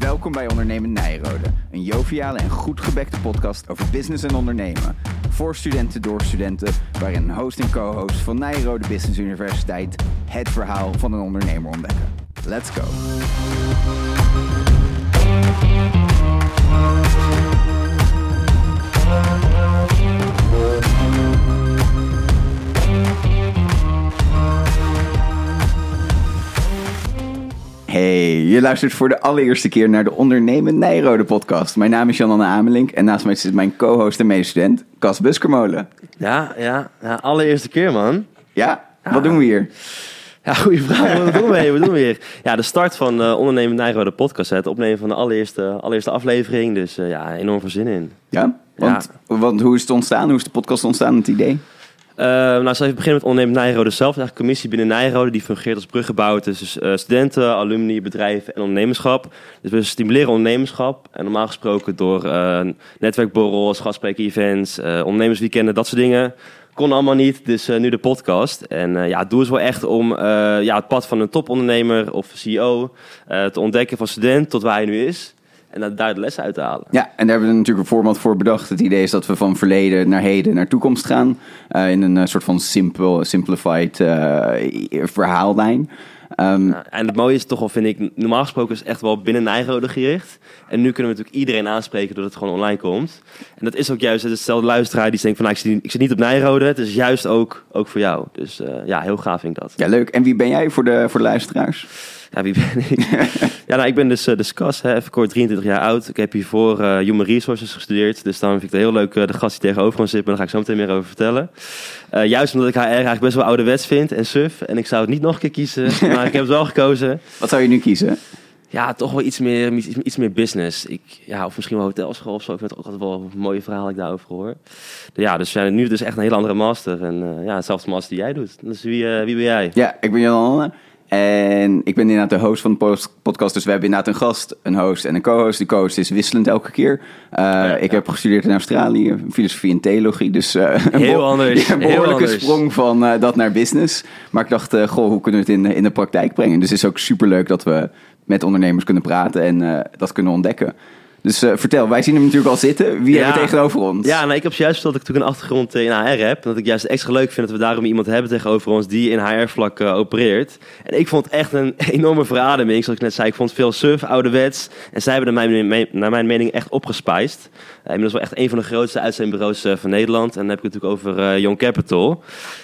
Welkom bij Ondernemen Nijrode, een joviale en goed gebekte podcast over business en ondernemen. Voor studenten door studenten, waarin een host en co-host van Nijrode Business Universiteit het verhaal van een ondernemer ontdekken. Let's go! Hey, je luistert voor de allereerste keer naar de Ondernemen Nijrode podcast. Mijn naam is Jan-Anne Amelink en naast mij zit mijn co-host en medestudent Cas Buskermolen. Ja, allereerste keer, man. Ja? Wat doen we hier? Ja, goede vraag. Wat doen we hier? Ja, de start van Ondernemen Nijrode podcast. Het opnemen van de allereerste aflevering. Dus enorm veel zin in. Ja? Want hoe is het ontstaan? Hoe is de podcast ontstaan, het idee? Zal even beginnen met Ondernemen Nijrode zelf. Het is eigenlijk een commissie binnen Nijrode die fungeert als bruggenbouwer tussen studenten, alumni, bedrijven en ondernemerschap. Dus we stimuleren ondernemerschap. En normaal gesproken door netwerkborrels, gastspreker-events, ondernemersweekenden, dat soort dingen. Kon allemaal niet, dus nu de podcast. En het doel is wel echt om het pad van een topondernemer of CEO te ontdekken van student tot waar hij nu is. En daar de lessen uit te halen. Ja, en daar hebben we natuurlijk een format voor bedacht. Het idee is dat we van verleden naar heden naar toekomst gaan. In een soort van simplified verhaallijn. En het mooie is toch wel, vind ik, normaal gesproken is het echt wel binnen Nijrode gericht. En nu kunnen we natuurlijk iedereen aanspreken doordat het gewoon online komt. En dat is ook juist hetzelfde luisteraar die denkt van, ik zit niet op Nijrode. Het is juist ook voor jou. Dus heel gaaf vind ik dat. Ja, leuk. En wie ben jij voor de luisteraars? Ja, wie ben ik? Ik ben dus Cas, even kort 23 jaar oud. Ik heb hiervoor Human Resources gestudeerd. Dus dan vind ik het heel leuk de gast die tegenover ons zit. Maar daar ga ik zo meteen meer over vertellen. Juist omdat ik haar eigenlijk best wel ouderwets vind en suf. En ik zou het niet nog een keer kiezen, maar ik heb het wel gekozen. Wat zou je nu kiezen? Ja, toch wel iets meer business. Of misschien wel hotelschool of zo. Ik vind het ook altijd wel een mooie verhaal dat ik daarover hoor. Dus we zijn nu dus echt een hele andere master. En hetzelfde master die jij doet. Dus wie ben jij? Ja, ik ben Jan-Anne. En ik ben inderdaad de host van de podcast. Dus we hebben inderdaad een gast, een host en een co-host. De co-host is wisselend elke keer. Ik heb gestudeerd in Australië, filosofie en theologie. Dus heel anders. Een behoorlijke sprong van dat naar business. Maar ik dacht, hoe kunnen we het in de praktijk brengen? Dus het is ook superleuk dat we met ondernemers kunnen praten en dat kunnen ontdekken. Dus vertel, wij zien hem natuurlijk al zitten. Wie hebben we tegenover ons? Ja, ik heb juist verteld dat ik natuurlijk een achtergrond in HR heb. En dat ik juist extra leuk vind dat we daarom iemand hebben tegenover ons die in HR-vlak opereert. En ik vond het echt een enorme verademing. Zoals ik net zei, ik vond het veel surf, ouderwets. En zij hebben naar mijn mening echt opgespiced. Inmiddels wel echt een van de grootste uitzendbureaus van Nederland. En dan heb ik het natuurlijk over Young Capital.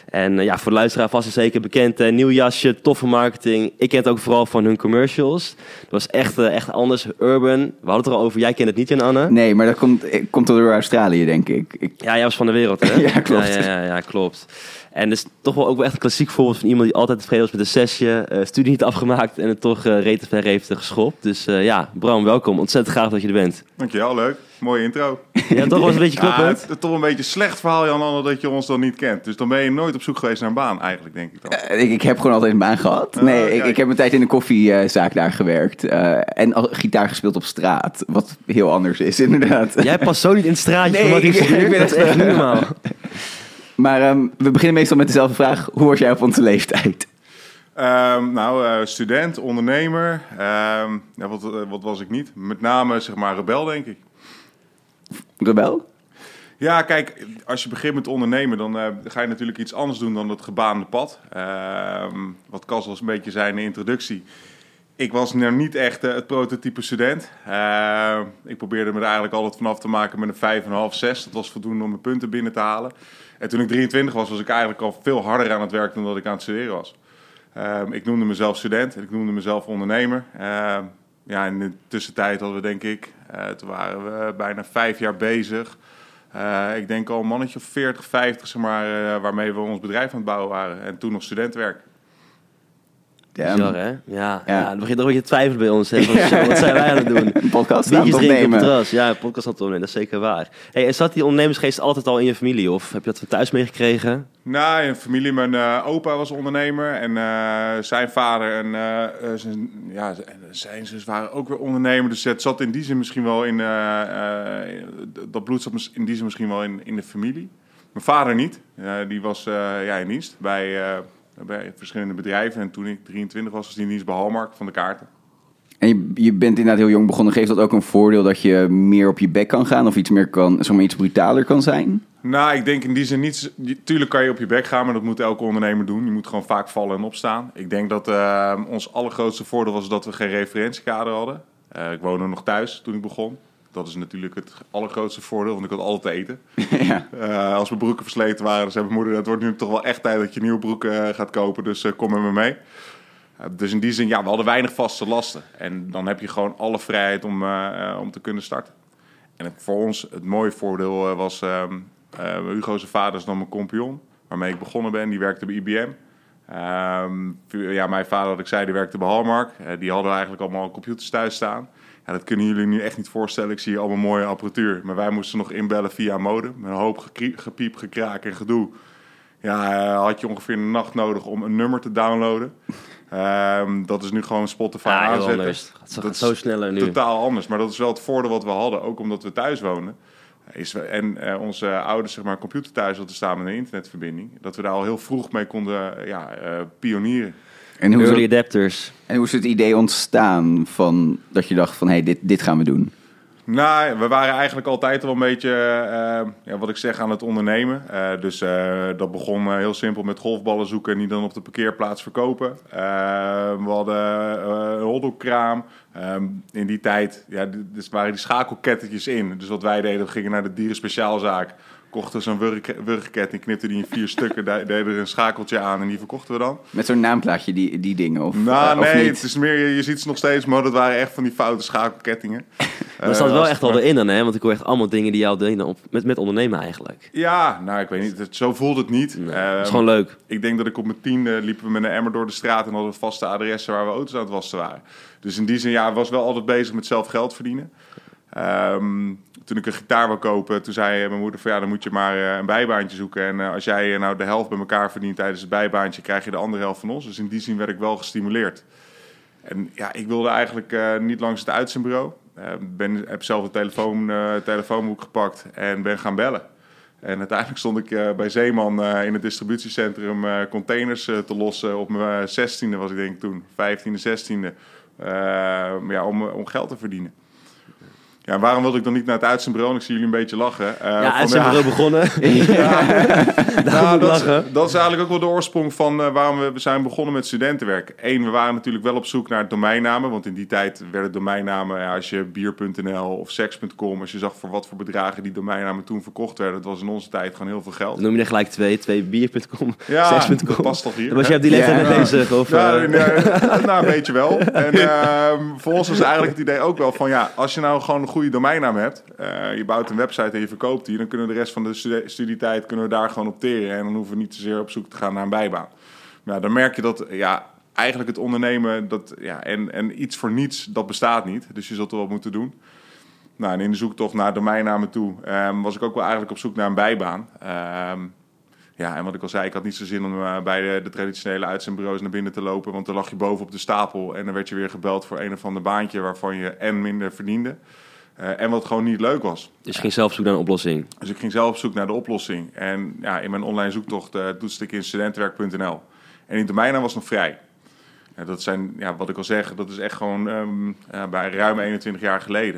En voor de luisteraar vast en zeker bekend. Nieuw jasje, toffe marketing. Ik ken het ook vooral van hun commercials. Dat was echt anders, urban. We hadden het er al over. Jij kent het niet, Jan-Anne? Nee, maar dat komt door Australië, denk ik. Ja, jij was van de wereld, hè? Ja, klopt. Ja, klopt. En dus toch wel ook wel echt een klassiek voorbeeld van iemand die altijd tevreden was met een sessie, studie niet afgemaakt en het toch rete ver heeft geschopt. Dus Bram, welkom. Ontzettend gaaf dat je er bent. Dankjewel, leuk. Mooie intro. Ja, toch was een beetje kloppend. Het is toch een beetje een slecht verhaal, Jan-Anne, dat je ons dan niet kent. Dus dan ben je nooit op zoek geweest naar een baan, eigenlijk, denk ik dan. Ik heb gewoon altijd een baan gehad. Ik heb een tijd in een koffiezaak daar gewerkt. En gitaar gespeeld op straat. Wat heel anders is, inderdaad. Jij past zo niet in het straatje van wat ik ben dat is echt niet normaal. Maar we beginnen meestal met dezelfde vraag. Hoe was jij op onze leeftijd? Student, ondernemer. Wat was ik niet? Met name, rebel, denk ik. Rebel? Ja, kijk, als je begint met ondernemen, dan ga je natuurlijk iets anders doen dan het gebaande pad. Wat Cas al een beetje zei in de introductie. Ik was nou niet echt het prototype student. Ik probeerde me er eigenlijk altijd vanaf te maken met een 5,5, 6. Dat was voldoende om mijn punten binnen te halen. En toen ik 23 was ik eigenlijk al veel harder aan het werk dan dat ik aan het studeren was. Ik noemde mezelf student en ik noemde mezelf ondernemer. In de tussentijd hadden we, denk ik, toen waren we bijna 5 jaar bezig. Ik denk al een mannetje of 40, 50, waarmee we ons bedrijf aan het bouwen waren. En toen nog studentwerk. Bizar, hè? Ja, het begint nog een beetje te twijfelen bij ons. Hè? Wat zijn wij aan het doen? Een podcast aan het opnemen. Een podcast aan het opnemen, dat is zeker waar. Hey, en zat die ondernemersgeest altijd al in je familie? Of heb je dat van thuis meegekregen? Nou, in familie, mijn opa was ondernemer. En zijn vader en zijn zus waren ook weer ondernemer. Dus het zat in die zin misschien wel in... dat bloed zat in die zin misschien wel in de familie. Mijn vader niet. Die was in dienst bij verschillende bedrijven. En toen ik 23 was hij in dienst bij Hallmark van de kaarten. En je bent inderdaad heel jong begonnen. Geeft dat ook een voordeel dat je meer op je bek kan gaan of iets meer iets brutaler kan zijn? Nou, ik denk in die zin niet... Tuurlijk kan je op je bek gaan, maar dat moet elke ondernemer doen. Je moet gewoon vaak vallen en opstaan. Ik denk dat ons allergrootste voordeel was dat we geen referentiekader hadden. Ik woonde nog thuis toen ik begon. Dat is natuurlijk het allergrootste voordeel, want ik had altijd te eten. Ja. Als mijn broeken versleten waren, dan zei mijn moeder... het wordt nu toch wel echt tijd dat je nieuwe broeken gaat kopen, dus kom met me mee. Dus in die zin, we hadden weinig vaste lasten. En dan heb je gewoon alle vrijheid om te kunnen starten. En voor ons, het mooie voordeel was... Hugo zijn vader is dan mijn compagnon, waarmee ik begonnen ben. Die werkte bij IBM. Mijn vader, wat ik zei, die werkte bij Hallmark. Die hadden eigenlijk allemaal computers thuis staan. Ja, dat kunnen jullie nu echt niet voorstellen. Ik zie hier allemaal mooie apparatuur. Maar wij moesten nog inbellen via modem. Met een hoop gepiep, gekraak en gedoe. Ja, had je ongeveer een nacht nodig om een nummer te downloaden. Dat is nu gewoon Spotify aanzetten. Dat is zo sneller nu. Totaal anders. Maar dat is wel het voordeel wat we hadden. Ook omdat we thuis wonen. Onze ouders computer thuis hadden staan met een internetverbinding. Dat we daar al heel vroeg mee konden pionieren. En early adapters. En hoe is het idee ontstaan van dat je dacht van hey, dit gaan we doen? Nou, we waren eigenlijk altijd wel een beetje, wat ik zeg, aan het ondernemen. Dat begon heel simpel met golfballen zoeken en die dan op de parkeerplaats verkopen. We hadden een hotdogkraam. In die tijd dus waren die schakelkettetjes in. Dus wat wij deden, we gingen naar de dierenspeciaalzaak. Kochten zo'n wurgketting, knipten die in 4 stukken, deden er een schakeltje aan en die verkochten we dan. Met zo'n naamplaatje, die dingen? Of nee, niet? Het is meer, je ziet ze nog steeds, maar dat waren echt van die foute schakelkettingen. Dat staat wel echt al erin dan, hè? Want ik hoor echt allemaal dingen die jou deden met ondernemen eigenlijk. Ja, nou, ik weet niet. Zo voelde het niet. Nee, het is gewoon leuk. Ik denk dat ik op mijn 10e liepen we met een emmer door de straat en hadden we vaste adressen waar we auto's aan het wassen waren. Dus in die zin, was wel altijd bezig met zelf geld verdienen. Toen ik een gitaar wou kopen, toen zei mijn moeder van dan moet je maar een bijbaantje zoeken. En als jij nou de helft bij elkaar verdient tijdens het bijbaantje, krijg je de andere helft van ons. Dus in die zin werd ik wel gestimuleerd. En ik wilde eigenlijk niet langs het uitzendbureau. Heb zelf een telefoonboek gepakt en ben gaan bellen. En uiteindelijk stond ik bij Zeeman in het distributiecentrum containers te lossen. Op mijn 16e was ik denk ik toen, 15e, 16e. Om geld te verdienen. Ja, waarom wilde ik dan niet naar het uitzendbureau? Ik zie jullie een beetje lachen. Uitzendbureau begonnen. Dat is eigenlijk ook wel de oorsprong van waarom we zijn begonnen met studentenwerk. We waren natuurlijk wel op zoek naar domeinnamen. Want in die tijd werden domeinnamen, als je bier.nl of seks.com... als je zag voor wat voor bedragen die domeinnamen toen verkocht werden... dat was in onze tijd gewoon heel veel geld. Dan noem je er gelijk twee bier.com, ja, seks.com. Dat past toch hier. Was jij op die leeftijd mee bezig? Of, een beetje wel. En voor ons was eigenlijk het idee ook wel van... als je nou gewoon een goede domeinnaam hebt, je bouwt een website en je verkoopt die, dan kunnen we de rest van de studietijd kunnen we daar gewoon opteren en dan hoeven we niet zozeer op zoek te gaan naar een bijbaan. Maar dan merk je dat eigenlijk het ondernemen en iets voor niets, dat bestaat niet. Dus je zult er wat moeten doen. Nou, en in de zoektocht naar domeinnamen toe was ik ook wel eigenlijk op zoek naar een bijbaan. En wat ik al zei, ik had niet zo zin om bij de traditionele uitzendbureaus naar binnen te lopen, want dan lag je boven op de stapel en dan werd je weer gebeld voor een of ander baantje waarvan je minder verdiende. En wat gewoon niet leuk was. Dus je ging zelf op zoek naar een oplossing? Dus ik ging zelf op zoek naar de oplossing. En in mijn online zoektocht toetste ik in studentenwerk.nl. En die domeinnaam was nog vrij. Dat zijn, wat ik al zeg, dat is echt gewoon bij ruim 21 jaar geleden.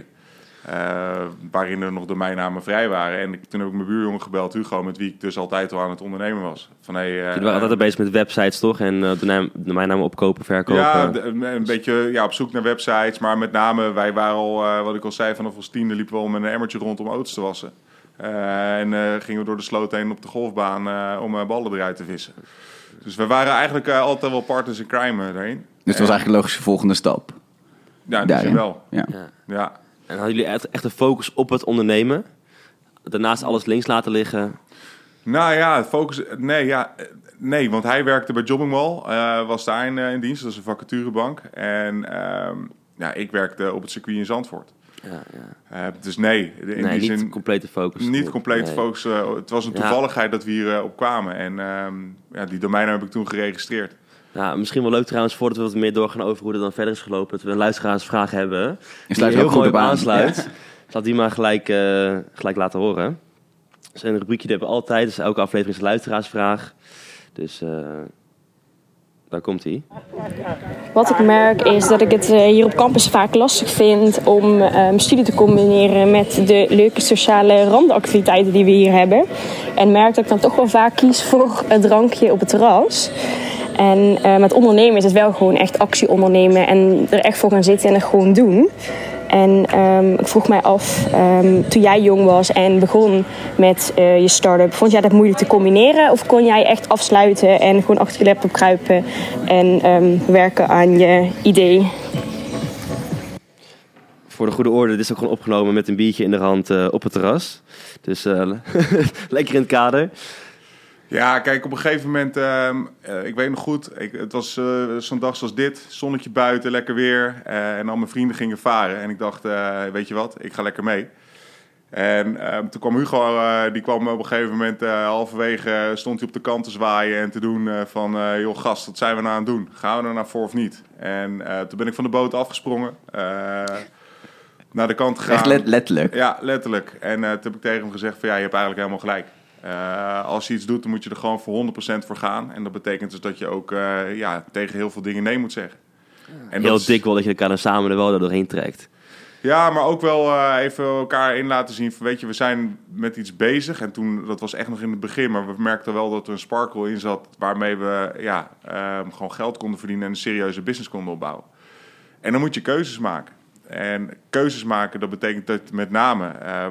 Waarin er nog domeinnamen vrij waren. En toen heb ik mijn buurjongen gebeld, Hugo, met wie ik dus altijd al aan het ondernemen was. Je waren altijd bezig met websites, toch? En domeinnamen opkopen, verkopen. Ja, een beetje op zoek naar websites. Maar met name, wij waren al, wat ik al zei, vanaf ons 10e liepen we al met een emmertje rond om auto's te wassen. Gingen we door de sloot heen op de golfbaan om ballen eruit te vissen. Dus we waren eigenlijk altijd wel partners in crime daarin. Dus dat was eigenlijk een logische volgende stap? Ja, dat is wel. Ja. En hadden jullie echt een focus op het ondernemen? Daarnaast alles links laten liggen? Nou ja, focus... Nee, want hij werkte bij Jobbingwall. Was daar in dienst. Dat is een vacaturebank. En ik werkte op het circuit in Zandvoort. Dus nee. Niet complete focus. Niet complete focus. Het was een toevalligheid dat we hier op kwamen. En die domeinnaam heb ik toen geregistreerd. Ja, misschien wel leuk trouwens, voordat we wat meer doorgaan over hoe het dan verder is gelopen, dat we een luisteraarsvraag hebben. Die heel mooi op aansluit. Ja. Zal die maar gelijk laten horen. Dat is een rubriekje dat hebben we altijd, dus elke aflevering is een luisteraarsvraag. Dus daar komt-ie. Wat ik merk is dat ik het hier op campus vaak lastig vind om studie te combineren met de leuke sociale randactiviteiten die we hier hebben. En merk dat ik dan toch wel vaak kies voor een drankje op het terras. En met ondernemen is het wel gewoon echt actie ondernemen en er echt voor gaan zitten en het gewoon doen. En ik vroeg mij af, toen jij jong was en begon met je start-up, vond jij dat moeilijk te combineren? Of kon jij echt afsluiten en gewoon achter je laptop kruipen en werken aan je idee? Voor de goede orde, dit is ook gewoon opgenomen met een biertje in de hand op het terras. Dus lekker in het kader. Ja, kijk, op een gegeven moment, ik weet nog goed, het was zo'n dag zoals dit, zonnetje buiten, lekker weer. En al mijn vrienden gingen varen. En ik dacht, weet je wat, ik ga lekker mee. En toen kwam Hugo, die kwam op een gegeven moment halverwege, stond hij op de kant te zwaaien en te doen van, joh gast, wat zijn we nou aan het doen? Gaan we er nou voor of niet? En toen ben ik van de boot afgesprongen, naar de kant gegaan. Echt letterlijk? Ja, letterlijk. En toen heb ik tegen hem gezegd van, ja, je hebt eigenlijk helemaal gelijk. Als je iets doet, dan moet je er gewoon voor 100% voor gaan. En dat betekent dus dat je ook tegen heel veel dingen nee moet zeggen. En heel dik wel dat je elkaar dan samen er wel doorheen trekt. Ja, maar ook wel even elkaar in laten zien van, weet je, we zijn met iets bezig. En toen, dat was echt nog in het begin, maar we merkten wel dat er een sparkle in zat waarmee we gewoon geld konden verdienen en een serieuze business konden opbouwen. En dan moet je keuzes maken. En keuzes maken, dat betekent dat met name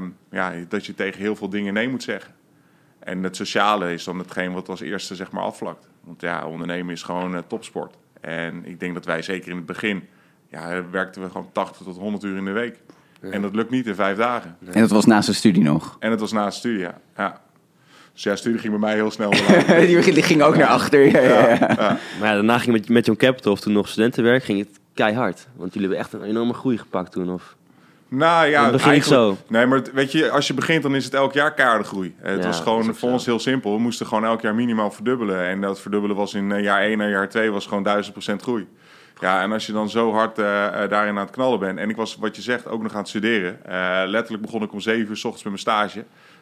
dat je tegen heel veel dingen nee moet zeggen. En het sociale is dan hetgeen wat als eerste zeg maar afvlakt. Want ja, ondernemen is gewoon topsport. En ik denk dat wij zeker in het begin, werkten we gewoon 80 tot 100 uur in de week. Ja. En dat lukt niet in 5 dagen. En dat was naast de studie nog? En dat was naast de studie, ja. Dus ja, studie ging bij mij heel snel. Die ging ook naar achter. Ja. Maar ja, daarna ging met Young Capital, of toen nog studentenwerk, ging het keihard. Want jullie hebben echt een enorme groei gepakt toen, of... Nou ja, het begint niet zo. Nee, maar weet je, als je begint, dan is het elk jaar keiharde groei. Het was gewoon voor ons heel simpel. We moesten gewoon elk jaar minimaal verdubbelen. En dat verdubbelen was in jaar 1 en jaar 2 was gewoon 1000% groei. Ja, en als je dan zo hard daarin aan het knallen bent. En ik was, wat je zegt, ook nog aan het studeren. Letterlijk begon ik om 7 uur 's ochtends met mijn stage.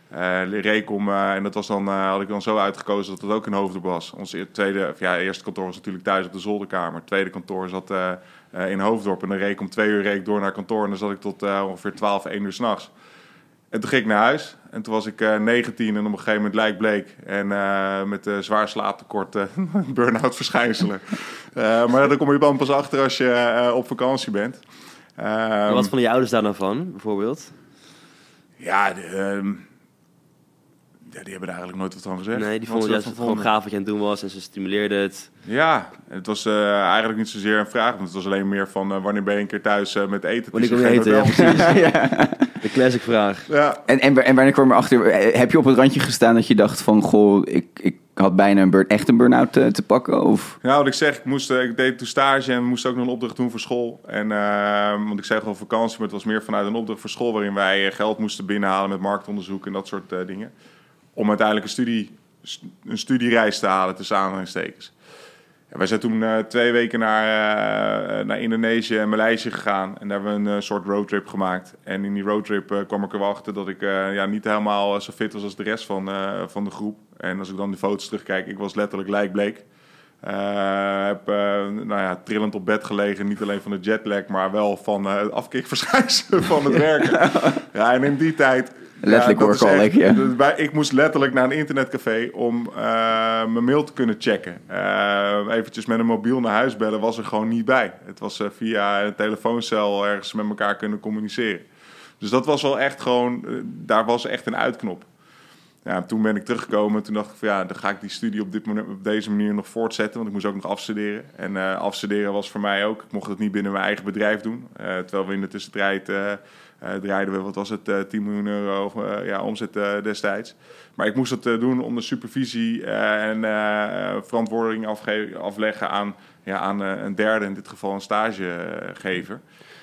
Recom, en dat was dan, had ik dan zo uitgekozen dat het ook in Hoofddorp was. Ons eerste kantoor was natuurlijk thuis op de zolderkamer. Het tweede kantoor zat in Hoofddorp. En dan reed ik om 2 uur reed ik door naar kantoor. En dan zat ik tot ongeveer 12, 1 uur 's nachts. En toen ging ik naar huis. En toen was ik 19 en op een gegeven moment lijkbleek. En met zwaar slaaptekort, burn-out verschijnselen. Maar daar kom je dan pas achter als je op vakantie bent. Wat vonden je ouders daar nou van, bijvoorbeeld? Ja, die hebben er eigenlijk nooit wat van gezegd. Nee, die vonden juist het gewoon gaaf wat je aan het doen was en ze stimuleerden het. Ja, het was eigenlijk niet zozeer een vraag, want het was alleen meer van wanneer ben je een keer thuis met eten? Wanneer kom je eten, ja, precies. De classic vraag. Ja. En wanneer kwam je erachter, heb je op het randje gestaan dat je dacht van, goh, ik had bijna een burn-out te pakken? Of? Nou, wat ik zeg, ik deed toen stage en moest ook nog een opdracht doen voor school. En, want ik zei gewoon vakantie, maar het was meer vanuit een opdracht voor school waarin wij geld moesten binnenhalen met marktonderzoek en dat soort dingen. Om uiteindelijk een studiereis te halen, tussen aanhalingstekens. Ja, wij zijn toen 2 weken naar Indonesië en Maleisië gegaan. En daar hebben we een soort roadtrip gemaakt. En in die roadtrip kwam ik er wel achter dat ik niet helemaal zo fit was als de rest van de groep. En als ik dan die foto's terugkijk, ik was letterlijk lijkbleek. Heb trillend op bed gelegen. Niet alleen van de jetlag, maar wel van het afkikverschijnselen van het werken. Ja, en in die tijd... Letterlijk workaholic, ja. Ik moest letterlijk naar een internetcafé om mijn mail te kunnen checken. Eventjes met een mobiel naar huis bellen was er gewoon niet bij. Het was via een telefooncel ergens met elkaar kunnen communiceren. Dus dat was wel echt gewoon... daar was echt een uitknop. Ja, toen ben ik teruggekomen. Toen dacht ik van dan ga ik die studie op deze manier nog voortzetten. Want ik moest ook nog afstuderen. En afstuderen was voor mij ook... Ik mocht het niet binnen mijn eigen bedrijf doen. Terwijl we in de tussentijd... draaiden we, wat was het, 10 miljoen euro omzet destijds. Maar ik moest het doen om de supervisie en verantwoording afleggen aan een derde, in dit geval een stagegever.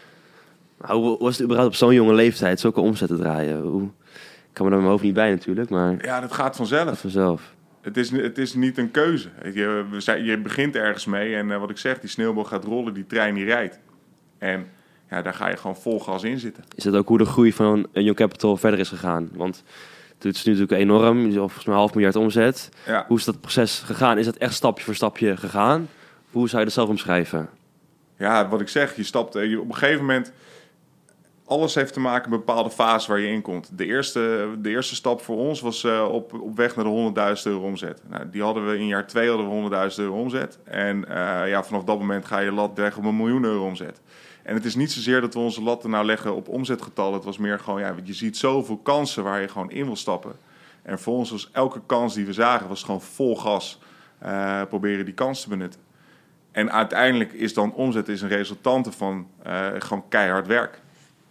Hoe was het überhaupt op zo'n jonge leeftijd zulke omzet te draaien? Ik kan me daar mijn hoofd niet bij natuurlijk, maar... Ja, dat gaat vanzelf. Het is niet een keuze. Je begint ergens mee en wat ik zeg, die sneeuwbal gaat rollen, die trein die rijdt. En... ja, daar ga je gewoon vol gas in zitten. Is dat ook hoe de groei van Young Capital verder is gegaan? Want het is nu natuurlijk enorm, volgens mij 500 miljoen omzet. Ja. Hoe is dat proces gegaan? Is dat echt stapje voor stapje gegaan? Hoe zou je dat zelf omschrijven? Ja, wat ik zeg, je stapt op een gegeven moment... Alles heeft te maken met een bepaalde fase waar je in komt. De eerste stap voor ons was op weg naar de €100.000 omzet. Nou, die hadden we in jaar 2 hadden we €100.000 omzet. En vanaf dat moment ga je lat weg op €1 miljoen omzet. En het is niet zozeer dat we onze lat nou leggen op omzetgetallen. Het was meer gewoon, je ziet zoveel kansen waar je gewoon in wil stappen. En voor ons was elke kans die we zagen, was gewoon vol gas proberen die kans te benutten. En uiteindelijk is dan omzet een resultante van gewoon keihard werk.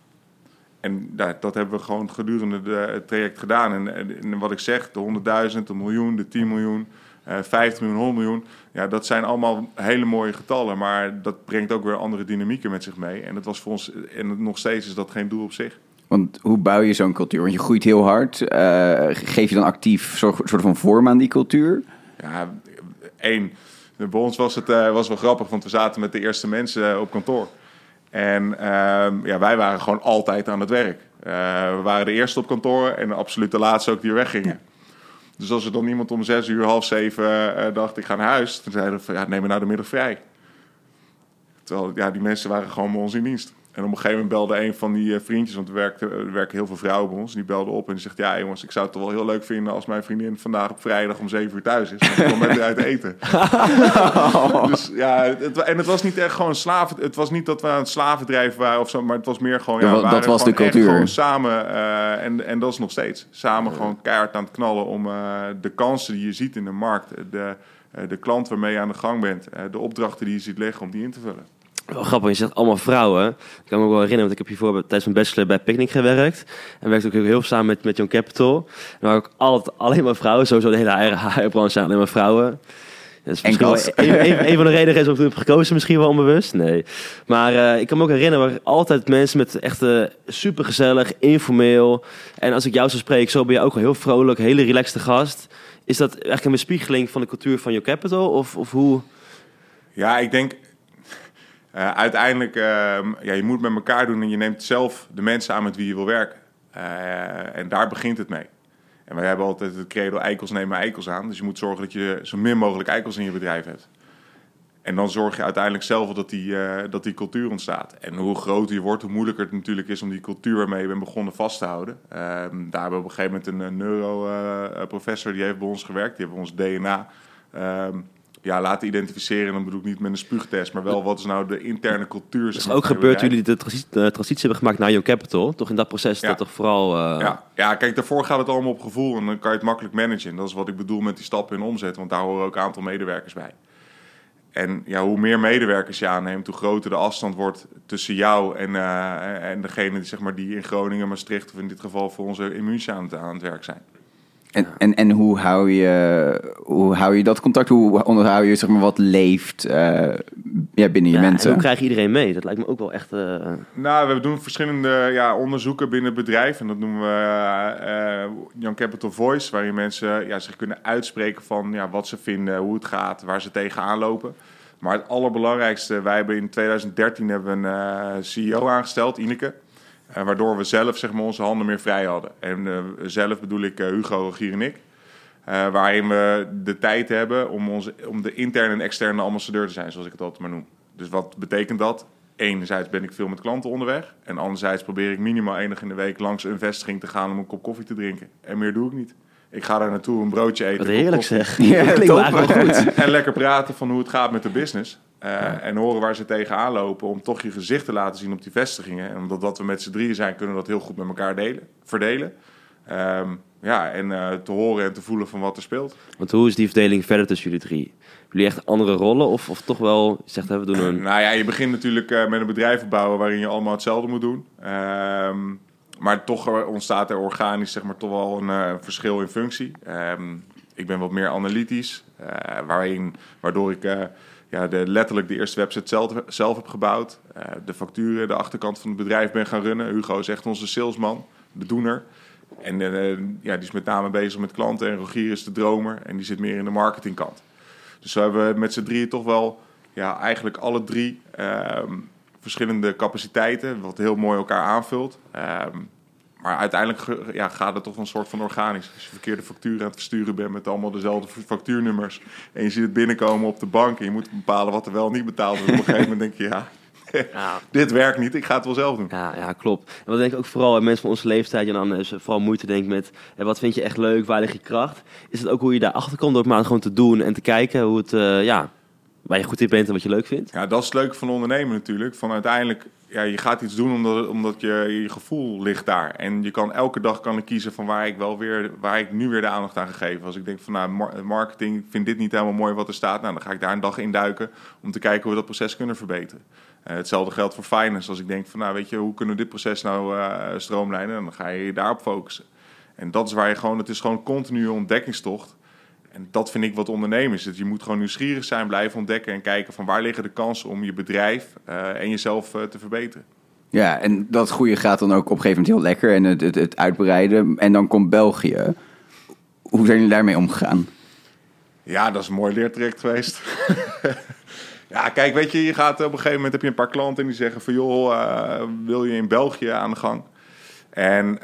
En dat hebben we gewoon gedurende het traject gedaan. En wat ik zeg, de 100.000, de miljoen, de 10 miljoen, 50 miljoen, 100 miljoen. Ja, dat zijn allemaal hele mooie getallen. Maar dat brengt ook weer andere dynamieken met zich mee. En dat was voor ons, en nog steeds is dat geen doel op zich. Want hoe bouw je zo'n cultuur? Want je groeit heel hard. Geef je dan actief soort van vorm aan die cultuur? Ja, bij ons was het was wel grappig, want we zaten met de eerste mensen op kantoor. En wij waren gewoon altijd aan het werk. We waren de eerste op kantoor en absoluut de laatste ook die weggingen. Ja. Dus als er dan iemand om 6:00, 6:30 dacht ik ga naar huis, dan zeiden we van neem me nou de middag vrij. Terwijl die mensen waren gewoon bij ons in dienst. En op een gegeven moment belde een van die vriendjes, want er werken heel veel vrouwen bij ons, die belde op en die zegt, ja jongens, ik zou het toch wel heel leuk vinden als mijn vriendin vandaag op vrijdag om 7:00 thuis is. Want ik kom met haar uit eten. Dus het was niet echt gewoon slaven. Het was niet dat we aan het slavendrijven waren of zo, maar het was meer gewoon, dat was de cultuur. Gewoon samen, en dat is nog steeds, samen gewoon keihard aan het knallen om de kansen die je ziet in de markt, de klant waarmee je aan de gang bent, de opdrachten die je ziet liggen om die in te vullen. Wel grappig, je zegt allemaal vrouwen. Ik kan me ook wel herinneren, want ik heb hiervoor tijdens mijn bachelor bij Picnic gewerkt. En werkte ook heel veel samen met Young Capital. En daar waren ook altijd alleen maar vrouwen. Sowieso de hele HR-branche alleen maar vrouwen. Dat is misschien wel een van de redenen is of ik heb gekozen, misschien wel onbewust. Nee. Maar ik kan me ook herinneren, waar altijd mensen met echt supergezellig, informeel. En als ik jou zou spreken, zo ben je ook wel heel vrolijk, hele relaxte gast. Is dat eigenlijk een bespiegeling van de cultuur van Young Capital? Of hoe? Ja, ik denk... uiteindelijk, je moet met elkaar doen en je neemt zelf de mensen aan met wie je wil werken. En daar begint het mee. En wij hebben altijd het credo eikels nemen eikels aan. Dus je moet zorgen dat je zo min mogelijk eikels in je bedrijf hebt. En dan zorg je uiteindelijk zelf dat die cultuur ontstaat. En hoe groter je wordt, hoe moeilijker het natuurlijk is om die cultuur waarmee je bent begonnen vast te houden. Daar hebben we op een gegeven moment een neuroprofessor die heeft bij ons gewerkt. Die heeft ons DNA... laten identificeren. En dan bedoel ik niet met een spuugtest, maar wel wat is nou de interne cultuur. Dat is ook gebeurd toen jullie de transitie hebben gemaakt naar Young Capital. Toch in dat proces dat toch vooral... Ja, kijk, daarvoor gaat het allemaal op gevoel en dan kan je het makkelijk managen. En dat is wat ik bedoel met die stappen in omzet, want daar horen ook een aantal medewerkers bij. En hoe meer medewerkers je aanneemt, hoe groter de afstand wordt tussen jou en degene die, zeg maar, die in Groningen, Maastricht of in dit geval voor onze immuunse aan het werk zijn. En hoe hou je dat contact? Hoe onderhoud je, zeg maar, wat leeft binnen je mensen? En hoe krijg je iedereen mee? Dat lijkt me ook wel echt... Nou, we doen verschillende onderzoeken binnen het bedrijf. En dat noemen we Young Capital Voice. Waarin mensen zich kunnen uitspreken van wat ze vinden, hoe het gaat, waar ze tegenaan lopen. Maar het allerbelangrijkste, wij hebben in 2013 hebben een CEO aangesteld, Ineke. Waardoor we zelf, zeg maar, onze handen meer vrij hadden. En zelf bedoel ik Hugo, Rogier en ik. Waarin we de tijd hebben om de interne en externe ambassadeur te zijn, zoals ik het altijd maar noem. Dus wat betekent dat? Enerzijds ben ik veel met klanten onderweg. En anderzijds probeer ik minimaal 1 dag in de week langs een vestiging te gaan om een kop koffie te drinken. En meer doe ik niet. Ik ga daar naartoe een broodje eten. Wat heerlijk zeg. Ja, dat klinkt eigenlijk wel goed. En lekker praten van hoe het gaat met de business. En horen waar ze tegenaan lopen om toch je gezicht te laten zien op die vestigingen. En omdat we met z'n drieën zijn, kunnen we dat heel goed met elkaar verdelen. En te horen en te voelen van wat er speelt. Want hoe is die verdeling verder tussen jullie drie? Hebben jullie echt andere rollen of toch wel, je zegt we doen een... Je begint natuurlijk met een bedrijf opbouwen waarin je allemaal hetzelfde moet doen. Maar toch ontstaat er organisch, zeg maar, toch wel een verschil in functie. Ik ben wat meer analytisch, waardoor ik letterlijk de eerste website zelf heb gebouwd. De facturen, de achterkant van het bedrijf ben gaan runnen. Hugo is echt onze salesman, de doener. En die is met name bezig met klanten. En Rogier is de dromer en die zit meer in de marketingkant. Dus zo hebben we met z'n drieën toch wel eigenlijk alle drie verschillende capaciteiten, wat heel mooi elkaar aanvult. Maar uiteindelijk gaat het toch een soort van organisch. Als je verkeerde facturen aan het versturen bent met allemaal dezelfde factuurnummers en je ziet het binnenkomen op de bank en je moet bepalen wat er wel niet betaald wordt. Op een gegeven moment denk je, Dit werkt niet, ik ga het wel zelf doen. Ja, klopt. En wat denk ik ook vooral, mensen van onze leeftijd, en dan is vooral moeite denk ik met, wat vind je echt leuk, waar ligt je kracht? Is het ook hoe je daarachter komt door het maar gewoon te doen en te kijken hoe het, waar je goed in bent en wat je leuk vindt? Ja, dat is het leuke van ondernemen natuurlijk. Van uiteindelijk, je gaat iets doen omdat je gevoel ligt daar. En je kan elke dag kiezen van waar ik nu weer de aandacht aan ga geven. Als ik denk van marketing, ik vind dit niet helemaal mooi wat er staat. Dan ga ik daar een dag in duiken om te kijken hoe we dat proces kunnen verbeteren. Hetzelfde geldt voor finance. Als ik denk van hoe kunnen we dit proces stroomlijnen? Dan ga je daarop focussen. En dat is waar het is gewoon continue ontdekkingstocht. En dat vind ik wat ondernemen is. Dat je moet gewoon nieuwsgierig zijn, blijven ontdekken en kijken van waar liggen de kansen om je bedrijf en jezelf te verbeteren. Ja, en dat goede gaat dan ook op een gegeven moment heel lekker en het uitbreiden. En dan komt België. Hoe zijn jullie daarmee omgegaan? Ja, dat is een mooi leertraject geweest. Ja, kijk, weet je gaat op een gegeven moment heb je een paar klanten die zeggen van joh, wil je in België aan de gang? En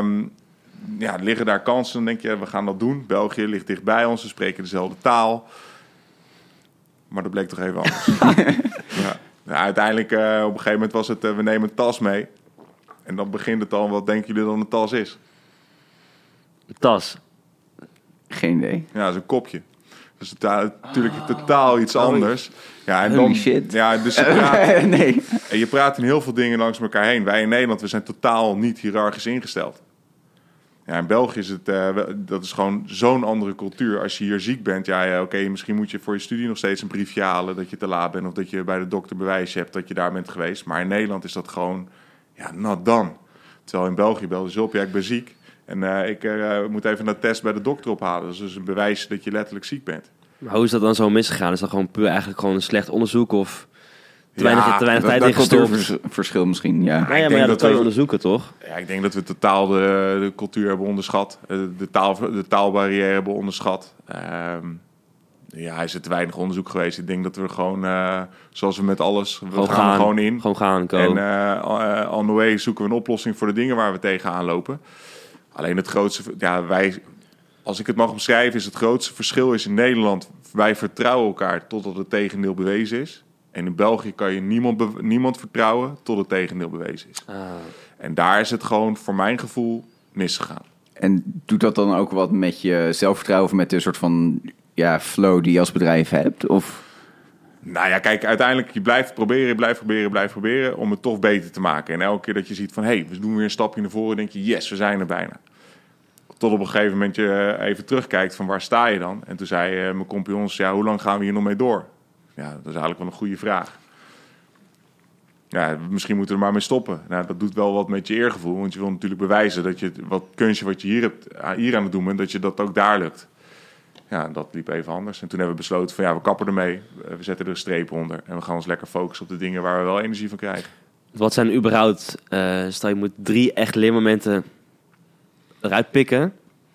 liggen daar kansen, dan denk je, we gaan dat doen. België ligt dichtbij ons, we spreken dezelfde taal. Maar dat bleek toch even anders. Uiteindelijk, op een gegeven moment was het, we nemen een tas mee. En dan begint het al, wat denken jullie dan een tas is? Een tas? Geen idee. Ja, dat is een kopje. Dus natuurlijk totaal iets anders. Ja, en dan, shit. Ja, dus nee. En je praat in heel veel dingen langs elkaar heen. Wij in Nederland, we zijn totaal niet hiërarchisch ingesteld. Ja, in België is het, dat is gewoon zo'n andere cultuur. Als je hier ziek bent, oké, misschien moet je voor je studie nog steeds een briefje halen dat je te laat bent of dat je bij de dokter bewijs hebt dat je daar bent geweest. Maar in Nederland is dat gewoon, not done. Terwijl in België belde ze op, ik ben ziek en ik moet even een test bij de dokter ophalen. Dat is dus een bewijs dat je letterlijk ziek bent. Maar hoe is dat dan zo misgegaan? Is dat gewoon puur eigenlijk gewoon een slecht onderzoek of te weinig tijd in gestopt? Verschil misschien, ja. Maar dat kan je onderzoeken, toch? Ja, ik denk dat we totaal de cultuur hebben onderschat. De taalbarrière hebben onderschat. Is er te weinig onderzoek geweest. Ik denk dat we gewoon, zoals we met alles, we gaan er gewoon in. Gewoon gaan, en on the way zoeken we een oplossing voor de dingen waar we tegenaan lopen. Alleen het grootste, als ik het mag omschrijven, is het grootste verschil is in Nederland, wij vertrouwen elkaar totdat het tegendeel bewezen is. En in België kan je niemand vertrouwen tot het tegendeel bewezen is. En daar is het gewoon, voor mijn gevoel, misgegaan. En doet dat dan ook wat met je zelfvertrouwen of met de soort van flow die je als bedrijf hebt? Of? Nou ja, kijk, uiteindelijk je blijft proberen om het toch beter te maken. En elke keer dat je ziet van, we doen weer een stapje naar voren, denk je, yes, we zijn er bijna. Tot op een gegeven moment je even terugkijkt van waar sta je dan? En toen zei mijn compagnons, hoe lang gaan we hier nog mee door? Ja, dat is eigenlijk wel een goede vraag. Ja, misschien moeten we er maar mee stoppen. Nou, dat doet wel wat met je eergevoel. Want je wil natuurlijk bewijzen dat je wat kunstje wat je hier aan het doen bent, dat je dat ook daar lukt. Ja, dat liep even anders. En toen hebben we besloten van we kappen ermee. We zetten er een streep onder. En we gaan ons lekker focussen op de dingen waar we wel energie van krijgen. Wat zijn überhaupt, stel je moet 3 echt leermomenten eruit pikken.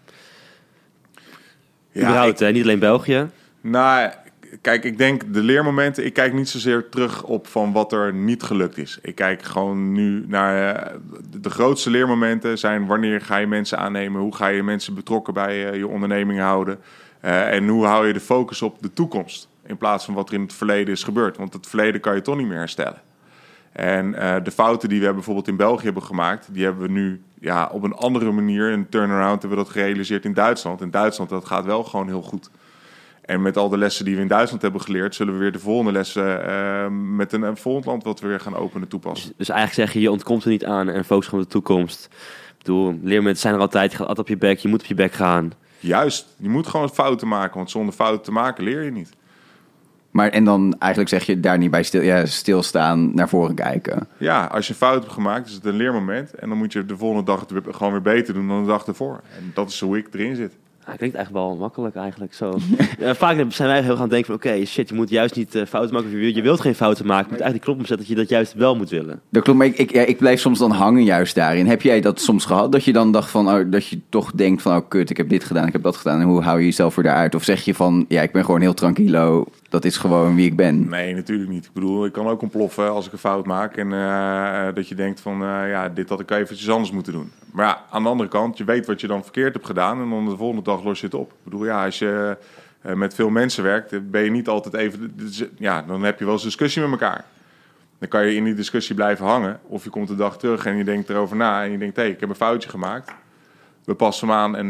Ja, überhaupt, niet alleen België. Nou, kijk, ik denk de leermomenten, ik kijk niet zozeer terug op van wat er niet gelukt is. Ik kijk gewoon nu naar de grootste leermomenten zijn wanneer ga je mensen aannemen, hoe ga je mensen betrokken bij je onderneming houden en hoe hou je de focus op de toekomst in plaats van wat er in het verleden is gebeurd. Want het verleden kan je toch niet meer herstellen. En de fouten die we bijvoorbeeld in België hebben gemaakt, die hebben we nu op een andere manier, een turnaround hebben we dat gerealiseerd in Duitsland. In Duitsland, dat gaat wel gewoon heel goed. En met al de lessen die we in Duitsland hebben geleerd, zullen we weer de volgende lessen met een volgend land wat we weer gaan openen toepassen. Dus eigenlijk zeg je ontkomt er niet aan en focus gewoon op de toekomst. Ik bedoel, leermomenten zijn er altijd, je gaat altijd op je bek, je moet op je bek gaan. Juist, je moet gewoon fouten maken, want zonder fouten te maken leer je niet. Maar en dan eigenlijk zeg je daar niet bij stilstaan, naar voren kijken. Ja, als je een fout hebt gemaakt, is het een leermoment. En dan moet je de volgende dag het gewoon weer beter doen dan de dag ervoor. En dat is hoe ik erin zit. Het klinkt eigenlijk wel makkelijk eigenlijk zo. Vaak zijn wij heel gaan denken van oké, shit, je moet juist niet fouten maken. Je wilt geen fouten maken. Je moet eigenlijk die knop omzetten dat je dat juist wel moet willen. Dat klopt, maar ik blijf soms dan hangen juist daarin. Heb jij dat soms gehad? Dat je dan dacht van, dat je toch denkt van, kut, ik heb dit gedaan, ik heb dat gedaan. En hoe hou je jezelf weer daaruit? Of zeg je van, ik ben gewoon heel tranquilo. Dat is gewoon wie ik ben. Nee, natuurlijk niet. Ik bedoel, ik kan ook ontploffen als ik een fout maak. En dat je denkt van, dit had ik eventjes anders moeten doen. Maar ja, aan de andere kant, je weet wat je dan verkeerd hebt gedaan. En dan de volgende dag los je het op. Ik bedoel, als je met veel mensen werkt, ben je niet altijd even... dan heb je wel eens discussie met elkaar. Dan kan je in die discussie blijven hangen. Of je komt de dag terug en je denkt erover na. En je denkt, ik heb een foutje gemaakt. We passen hem aan en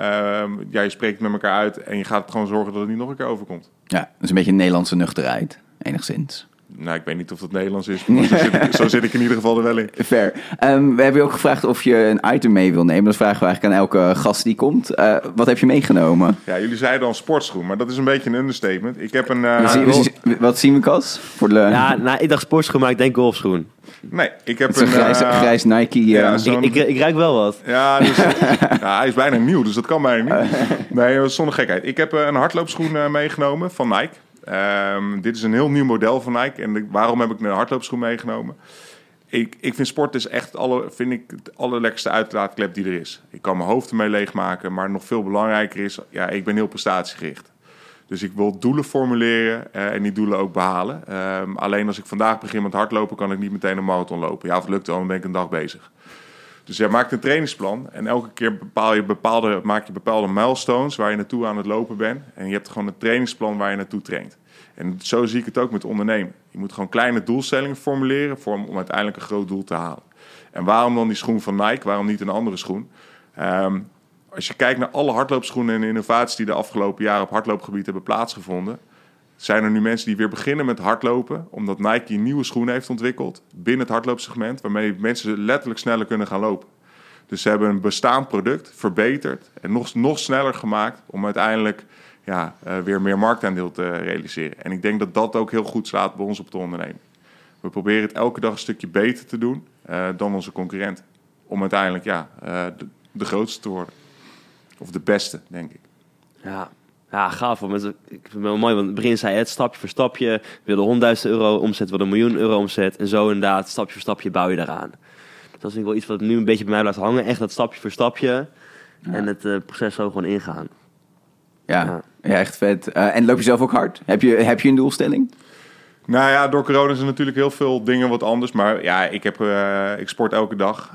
je spreekt met elkaar uit. En je gaat gewoon zorgen dat het niet nog een keer overkomt. Ja, dat is een beetje een Nederlandse nuchterheid, enigszins. Nou, ik weet niet of dat Nederlands is. Maar zo zit ik in ieder geval er wel in. Fair. We hebben je ook gevraagd of je een item mee wil nemen. Dat vragen we eigenlijk aan elke gast die komt. Wat heb je meegenomen? Ja, jullie zeiden al sportschoen, maar dat is een beetje een understatement. Ik heb een... Wat zien we, Cas? Ik dacht sportschoen, maar ik denk golfschoen. Nee, ik heb een grijs Nike. Ik ruik wel wat. Ja, dus, hij is bijna nieuw, dus dat kan bijna niet. Nee, zonder gekheid. Ik heb een hardloopschoen meegenomen van Nike. Dit is een heel nieuw model van Nike. En waarom heb ik een hardloopschoen meegenomen? Ik vind sport dus echt het allerlekkerste uitlaatklep die er is. Ik kan mijn hoofd ermee leegmaken, maar nog veel belangrijker is... Ja, ik ben heel prestatiegericht. Dus ik wil doelen formuleren en die doelen ook behalen. Alleen als ik vandaag begin met hardlopen, kan ik niet meteen een marathon lopen. Ja, of het lukt wel, dan ben ik een dag bezig. Dus je maakt een trainingsplan en elke keer maak je bepaalde milestones waar je naartoe aan het lopen bent. En je hebt gewoon een trainingsplan waar je naartoe traint. En zo zie ik het ook met ondernemen. Je moet gewoon kleine doelstellingen formuleren om uiteindelijk een groot doel te halen. En waarom dan die schoen van Nike? Waarom niet een andere schoen? Als je kijkt naar alle hardloopschoenen en innovaties die de afgelopen jaren op hardloopgebied hebben plaatsgevonden, zijn er nu mensen die weer beginnen met hardlopen, omdat Nike een nieuwe schoen heeft ontwikkeld binnen het hardloopsegment, waarmee mensen letterlijk sneller kunnen gaan lopen. Dus ze hebben een bestaand product verbeterd en nog sneller gemaakt om uiteindelijk weer meer marktaandeel te realiseren. En ik denk dat dat ook heel goed slaat bij ons op de onderneming. We proberen het elke dag een stukje beter te doen dan onze concurrent. Om uiteindelijk de grootste te worden. Of de beste, denk ik. Ja, gaaf. Ik vind het wel mooi, want in het begin zei het stapje voor stapje. We wilden €100.000 omzet, we wilden €1.000.000 omzet. En zo inderdaad, stapje voor stapje bouw je daaraan. Dus dat is wel iets wat nu een beetje bij mij blijft hangen. Echt dat stapje voor stapje. Ja. En het proces zo gewoon ingaan. Ja, echt vet. En loop je zelf ook hard? Heb je een doelstelling? Nou ja, door corona zijn natuurlijk heel veel dingen wat anders. Maar ja, ik sport elke dag.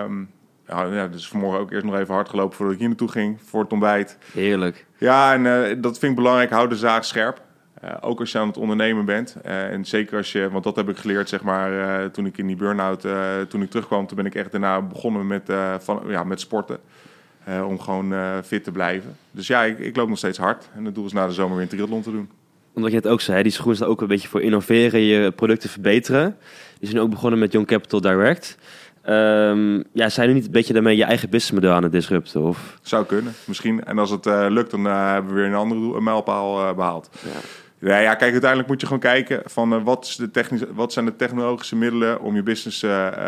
Dus vanmorgen ook eerst nog even hard gelopen voordat ik hier naartoe ging. Voor het ontbijt. Heerlijk. Ja, en dat vind ik belangrijk. Hou de zaag scherp. Ook als je aan het ondernemen bent. En zeker als je, want dat heb ik geleerd, zeg maar, toen ik in die burn-out, toen ik terugkwam, toen ben ik echt daarna begonnen met sporten. Om gewoon fit te blijven. Dus ja, ik loop nog steeds hard. En het doel is na de zomer weer een triathlon te doen. Omdat je het ook zei, die schoen staat ook een beetje voor innoveren, je producten verbeteren. Die zijn ook begonnen met Young Capital Direct. Zijn nu niet een beetje daarmee je eigen businessmodel aan het disrupten? Of? Zou kunnen, misschien. En als het lukt, dan hebben we weer een andere mijlpaal behaald. Ja, kijk, uiteindelijk moet je gewoon kijken van wat zijn de technologische middelen om je business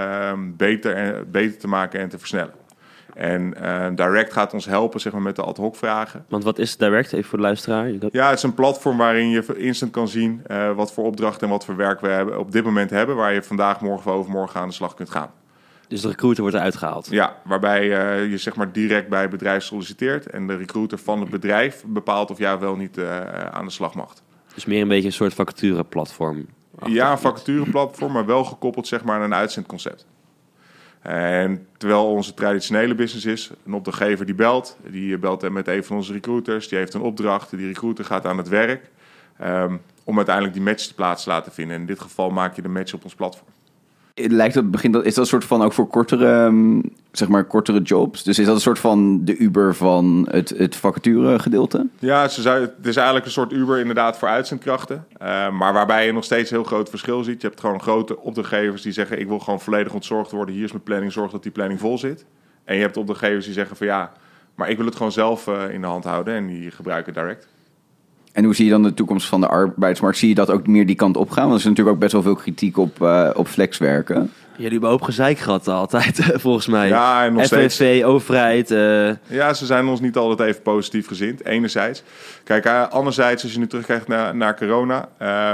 beter te maken en te versnellen. En Direct gaat ons helpen, zeg maar, met de ad hoc vragen. Want wat is Direct, even voor de luisteraar? Ja, het is een platform waarin je instant kan zien wat voor opdrachten en wat voor werk we op dit moment hebben, waar je vandaag, morgen of overmorgen aan de slag kunt gaan. Dus de recruiter wordt eruit gehaald? Ja, waarbij je zeg maar direct bij het bedrijf solliciteert en de recruiter van het bedrijf bepaalt of jij wel niet aan de slag mag. Dus meer een beetje een soort vacatureplatform? Ja, een vacatureplatform, maar wel gekoppeld, zeg maar, aan een uitzendconcept. En terwijl onze traditionele business is, een opdrachtgever die belt met een van onze recruiters, die heeft een opdracht, die recruiter gaat aan het werk om uiteindelijk die match te plaats te laten vinden. En in dit geval maak je de match op ons platform. Is dat een soort van ook voor kortere jobs? Dus is dat een soort van de Uber van het vacature gedeelte? Ja, het is eigenlijk een soort Uber inderdaad voor uitzendkrachten. Maar waarbij je nog steeds een heel groot verschil ziet. Je hebt gewoon grote opdrachtgevers die zeggen, ik wil gewoon volledig ontzorgd worden. Hier is mijn planning, zorg dat die planning vol zit. En je hebt opdrachtgevers die zeggen van ja, maar ik wil het gewoon zelf in de hand houden. En die gebruiken Direct. En hoe zie je dan de toekomst van de arbeidsmarkt? Zie je dat ook meer die kant op gaan? Want er is natuurlijk ook best wel veel kritiek op flexwerken. Jullie hebben ook gezeik gehad altijd, volgens mij. Ja, en nog steeds. FNV, overheid. Ja, ze zijn ons niet altijd even positief gezind, enerzijds. Kijk, anderzijds, als je nu terugkijkt naar corona.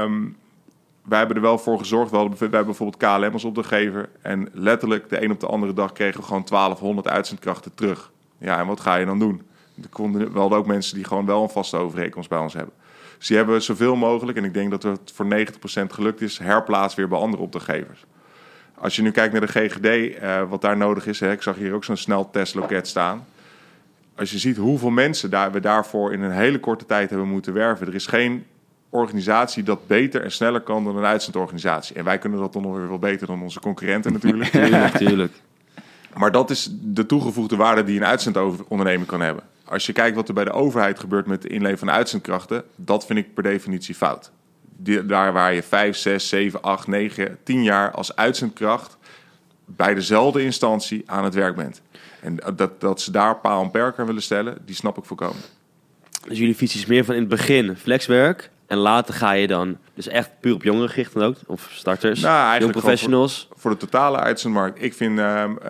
Wij hebben er wel voor gezorgd. Wij hebben bijvoorbeeld KLM als opdrachtgever. En letterlijk de een op de andere dag kregen we gewoon 1200 uitzendkrachten terug. Ja, en wat ga je dan doen? We hadden ook mensen die gewoon wel een vaste overeenkomst bij ons hebben. Dus die hebben zoveel mogelijk, en ik denk dat het voor 90% gelukt is, herplaatst weer bij andere opdrachtgevers. Als je nu kijkt naar de GGD, wat daar nodig is, ik zag hier ook zo'n sneltestloket staan. Als je ziet hoeveel mensen we daarvoor in een hele korte tijd hebben moeten werven. Er is geen organisatie dat beter en sneller kan dan een uitzendorganisatie. En wij kunnen dat dan nog weer wel beter dan onze concurrenten natuurlijk. Tuurlijk. Maar dat is de toegevoegde waarde die een uitzendonderneming kan hebben. Als je kijkt wat er bij de overheid gebeurt met de inlevering van uitzendkrachten, dat vind ik per definitie fout. Daar waar je 5, 6, 7, 8, 9, 10 jaar als uitzendkracht bij dezelfde instantie aan het werk bent. En dat ze daar paal en perk aan willen stellen, die snap ik volkomen. Dus jullie visie is meer van in het begin flexwerk en later ga je dan dus echt puur op jongeren gericht dan ook, of starters, jong professionals. Voor de totale uitzendmarkt. Ik vind,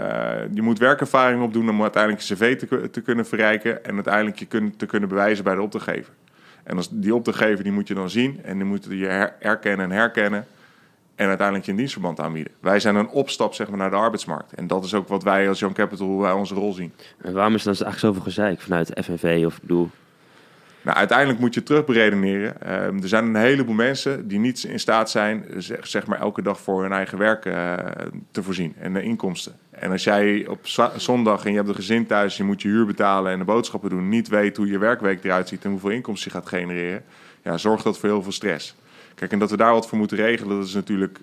je moet werkervaring opdoen om uiteindelijk je cv te kunnen verrijken en uiteindelijk je te kunnen bewijzen bij de opdrachtgever. En als die opdrachtgever die moet je dan zien en die moet je erkennen en herkennen en uiteindelijk je een dienstverband aanbieden. Wij zijn een opstap zeg maar, naar de arbeidsmarkt. En dat is ook wat wij als Young Capital bij onze rol zien. En waarom is er dan eigenlijk zoveel gezeik vanuit FNV of bedoel? Nou, uiteindelijk moet je terug beredeneren. Er zijn een heleboel mensen die niet in staat zijn, zeg maar elke dag voor hun eigen werk te voorzien en de inkomsten. En als jij op zondag en je hebt een gezin thuis, je moet je huur betalen en de boodschappen doen, niet weet hoe je werkweek eruit ziet en hoeveel inkomsten je gaat genereren, ja, zorgt dat voor heel veel stress. Kijk, en dat we daar wat voor moeten regelen, dat is natuurlijk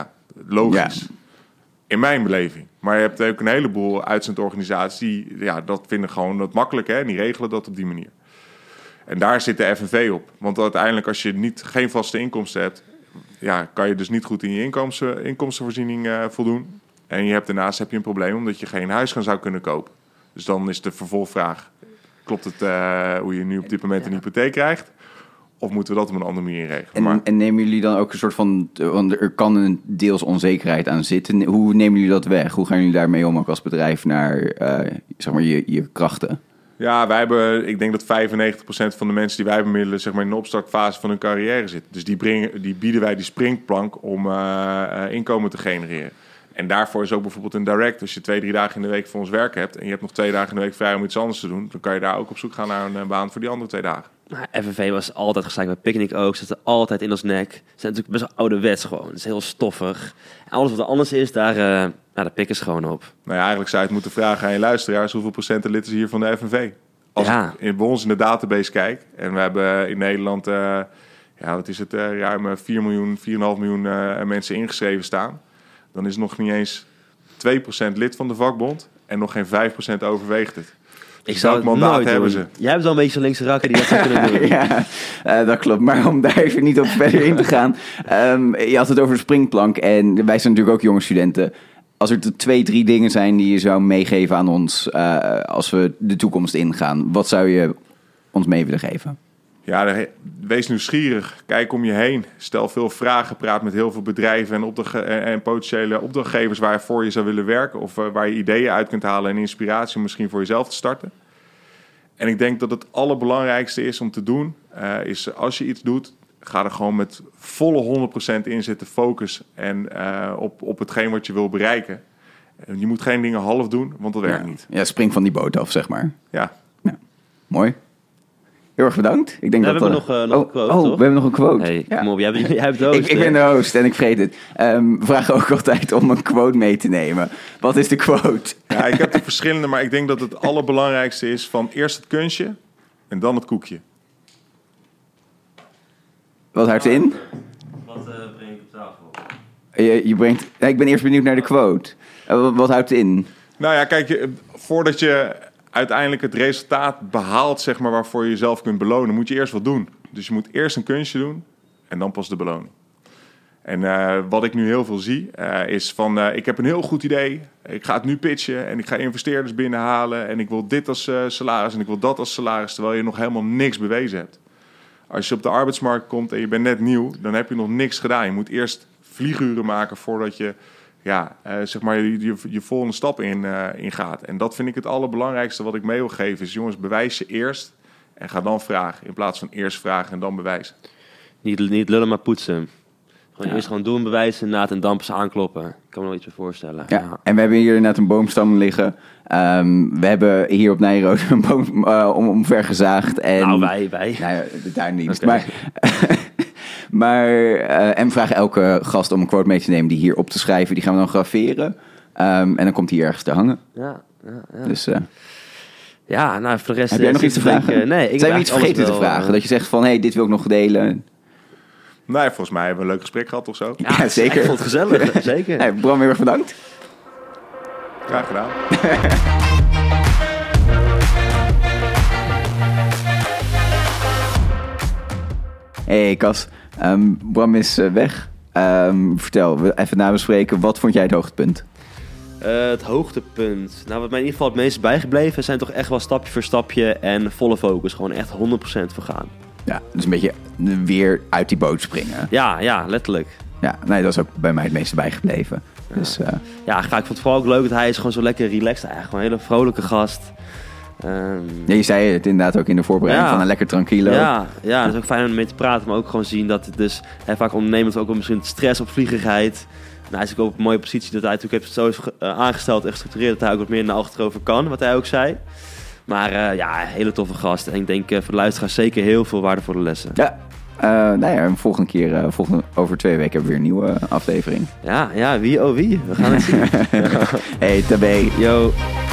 logisch. Ja. In mijn beleving. Maar je hebt ook een heleboel uitzendorganisaties die dat vinden gewoon dat makkelijk, hè, en die regelen dat op die manier. En daar zit de FNV op. Want uiteindelijk, als je geen vaste inkomsten hebt, kan je dus niet goed in je inkomstenvoorziening voldoen. En daarnaast heb je een probleem omdat je geen huis zou kunnen kopen. Dus dan is de vervolgvraag, klopt het hoe je nu op dit moment een hypotheek krijgt? Of moeten we dat op een andere manier regelen? En nemen jullie dan ook een soort van, want er kan een deels onzekerheid aan zitten. Hoe nemen jullie dat weg? Hoe gaan jullie daarmee om ook als bedrijf naar zeg maar je krachten? Ja, ik denk dat 95% van de mensen die wij bemiddelen zeg maar in de opstartfase van hun carrière zitten. Dus die bieden wij die springplank om inkomen te genereren. En daarvoor is ook bijvoorbeeld een direct. Als je 2-3 dagen in de week voor ons werk hebt en je hebt nog 2 dagen in de week vrij om iets anders te doen, dan kan je daar ook op zoek gaan naar een baan voor die andere 2 dagen. FNV was altijd gezeik met Picnic ook. Ze zitten altijd in ons nek. Ze zijn natuurlijk best wel ouderwets gewoon. Het is heel stoffig. En alles wat er anders is, daar pikken ze gewoon op. Nou ja, eigenlijk zou je het moeten vragen aan je luisteraars hoeveel procent lid is hier van de FNV. Als ik bij ons in de database kijk en we hebben in Nederland ruim 4 miljoen, 4,5 miljoen mensen ingeschreven staan, dan is nog niet eens 2% lid van de vakbond en nog geen 5% overweegt het. Ik zou het mandaat hebben ze. Jij hebt wel een beetje zo'n linkse rakker die dat zou kunnen doen. Ja, dat klopt. Maar om daar even niet op verder in te gaan. Je had het over de springplank. En wij zijn natuurlijk ook jonge studenten. Als er 2-3 dingen zijn die je zou meegeven aan ons als we de toekomst ingaan, wat zou je ons mee willen geven? Ja, wees nieuwsgierig. Kijk om je heen. Stel veel vragen. Praat met heel veel bedrijven en potentiële opdrachtgevers waarvoor je zou willen werken. Of waar je ideeën uit kunt halen en inspiratie om misschien voor jezelf te starten. En ik denk dat het allerbelangrijkste is om te doen, is als je iets doet, ga er gewoon met volle 100% in zitten, focus en op hetgeen wat je wil bereiken. Je moet geen dingen half doen, want dat werkt niet. Ja, spring van die boot af, zeg maar. Ja. Mooi. Heel erg bedankt. Ik denk we hebben nog een quote, toch? We hebben nog een quote. Hey, kom op, jij hebt de host. Ik ben de host en ik vergeet het. We vragen ook altijd om een quote mee te nemen. Wat is de quote? Ja, ik heb er verschillende, maar ik denk dat het allerbelangrijkste is van eerst het kunstje en dan het koekje. Wat houdt in? Wat breng ik op tafel? Ik ben eerst benieuwd naar de quote. Wat houdt het in? Nou ja, kijk, voordat je uiteindelijk het resultaat behaalt, zeg maar, waarvoor je jezelf kunt belonen, moet je eerst wat doen. Dus je moet eerst een kunstje doen en dan pas de beloning. En wat ik nu heel veel zie, is van, ik heb een heel goed idee. Ik ga het nu pitchen en ik ga investeerders binnenhalen en ik wil dit als salaris en ik wil dat als salaris, terwijl je nog helemaal niks bewezen hebt. Als je op de arbeidsmarkt komt en je bent net nieuw, dan heb je nog niks gedaan. Je moet eerst vlieguren maken voordat je zeg maar je volgende stap in gaat. En dat vind ik het allerbelangrijkste wat ik mee wil geven. Is jongens, bewijs je eerst en ga dan vragen. In plaats van eerst vragen en dan bewijzen. Niet lullen, maar poetsen. Eerst gewoon doen, bewijzen inderdaad en dan pas aankloppen. Ik kan me wel iets meer voorstellen. Ja. En we hebben hier inderdaad een boomstam liggen. We hebben hier op Nijrode een boom omver gezaagd. En, nou, wij. Nou ja, de tuindienst. Okay. En we vragen elke gast om een quote mee te nemen die hier op te schrijven. Die gaan we dan graveren. En dan komt die ergens te hangen. Ja. Dus, nou, voor de rest... Heb jij nog iets te vragen? Nee. Zijn we iets vergeten te vragen? Dat je zegt van, dit wil ik nog delen. Nee, volgens mij hebben we een leuk gesprek gehad of zo. Ja, zeker. Ik vond het gezellig, zeker. Hey, Bram, heel erg bedankt. Graag gedaan. Hey Cas, Bram is weg. Vertel, we even nabespreken. Wat vond jij het hoogtepunt? Het hoogtepunt. Nou, wat mij in ieder geval het meest bijgebleven zijn toch echt wel stapje voor stapje en volle focus. Gewoon echt 100% voor gaan. Ja, dus een beetje weer uit die boot springen. Ja, letterlijk. Ja, nee, dat is ook bij mij het meeste bijgebleven. Ja. Dus, Ja, ik vond het vooral ook leuk dat hij is gewoon zo lekker relaxed eigenlijk. Gewoon een hele vrolijke gast. ja, je zei het inderdaad ook in de voorbereiding van een lekker tranquilo. Ja, dat is ook fijn om mee te praten, maar ook gewoon zien dat het dus vaak ondernemers ook wel misschien stress op vliegerigheid. Nou, hij is ook op een mooie positie dat hij natuurlijk heeft zo aangesteld en gestructureerd dat hij ook wat meer naar achterover kan, wat hij ook zei. Maar een hele toffe gast. En ik denk voor de luisteraars zeker heel veel waardevolle lessen. Ja, volgende keer, over 2 weken hebben we weer een nieuwe aflevering. Ja, wie oh wie. We gaan het zien. Hey, tabé. Yo.